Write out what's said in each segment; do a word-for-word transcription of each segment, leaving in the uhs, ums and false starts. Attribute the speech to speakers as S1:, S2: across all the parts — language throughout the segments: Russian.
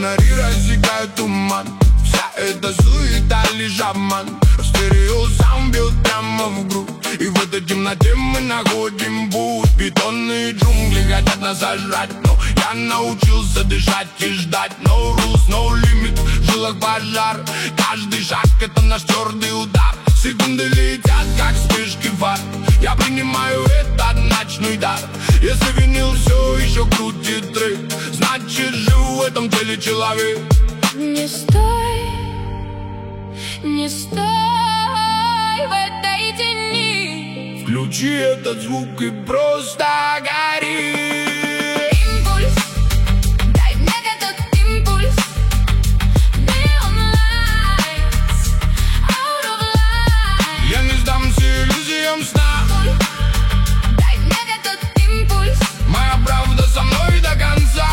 S1: Фонари рассекают туман. Вся эта суета лишь обман. Стерео сам бьет прямо в грудь. И в этой темноте мы находим путь. Бетонные джунгли хотят нас сожрать, но я научился дышать и ждать. No rules, no limit, в жилах пожар. Каждый шаг — это наш твердый удар. Секунды летят, как вспышки фар. Я принимаю этот ночной дар. Если винил все еще крутит трек, значит жив в этом теле человек.
S2: Не стой, не стой в этой тени.
S1: Включи этот звук и просто гори.
S2: Импульс, дай мне этот импульс. Neon lights, out of light.
S1: Я не сдамся иллюзиям сна.
S2: Дай мне этот импульс.
S1: Моя правда со мной до конца.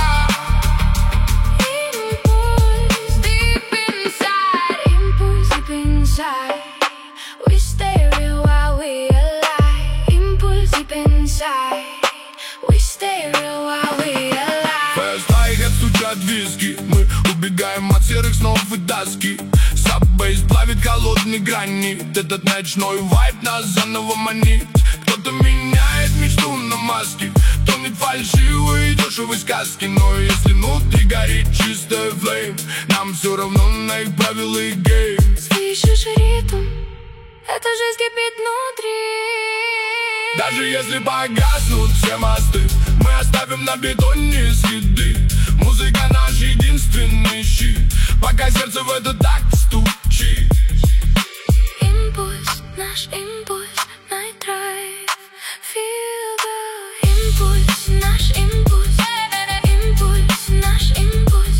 S2: Impulse deep inside, impulse deep inside. We stay real while we alive. Impulse deep inside. We stay real while we alive.
S1: Fast hi-hat стучат виски. Мы убегаем от серых снов и тоски. Саббейс плавит холодные гранит. Этот ночной вайб нас заново манит. Кто-то меняет мечту на маски, тонет фальшивые дешевые сказки. Но если внутри горит чистая флейм, нам все равно на их правила и гейм.
S2: Слышишь ритм? Это жизнь кипит внутри.
S1: Даже если погаснут все мосты, мы оставим на бетоне следы. Музыка наш единственный щит, пока сердце в этот такт стучит.
S2: Импульс, наш импульс, night drive. Feel the импульс, наш импульс. Импульс, наш импульс.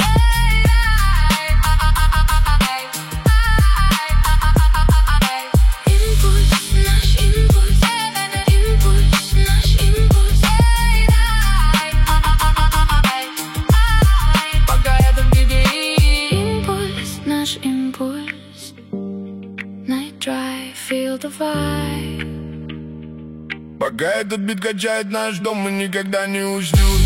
S2: Импульс, наш импульс. Импульс, наш импульс. Пока это в беге. Импульс, наш импульс. Night drive, feel the vibe.
S1: Пока этот бит качает наш дом, мы никогда не уснем.